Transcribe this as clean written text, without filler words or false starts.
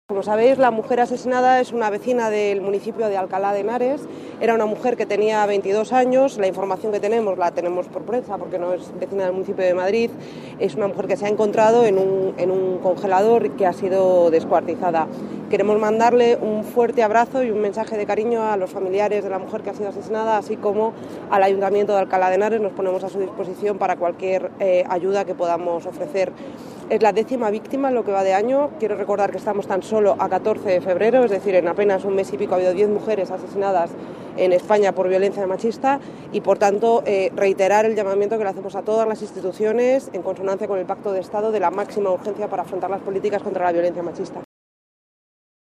Como sabéis, la mujer asesinada es una vecina del municipio de Alcalá de Henares. Era una mujer que tenía 22 años, la información que tenemos la tenemos por prensa porque no es vecina del municipio de Madrid. Es una mujer que se ha encontrado en un congelador que ha sido descuartizada. Queremos mandarle un fuerte abrazo y un mensaje de cariño a los familiares de la mujer que ha sido asesinada, así como al Ayuntamiento de Alcalá de Henares. Nos ponemos a su disposición para cualquier ayuda que podamos ofrecer. Es la 10ª víctima en lo que va de año. Quiero recordar que estamos tan solo a 14 de febrero, es decir, en apenas un mes y pico ha habido 10 mujeres asesinadas en España por violencia machista y, por tanto, reiterar el llamamiento que le hacemos a todas las instituciones en consonancia con el Pacto de Estado de la máxima urgencia para afrontar las políticas contra la violencia machista.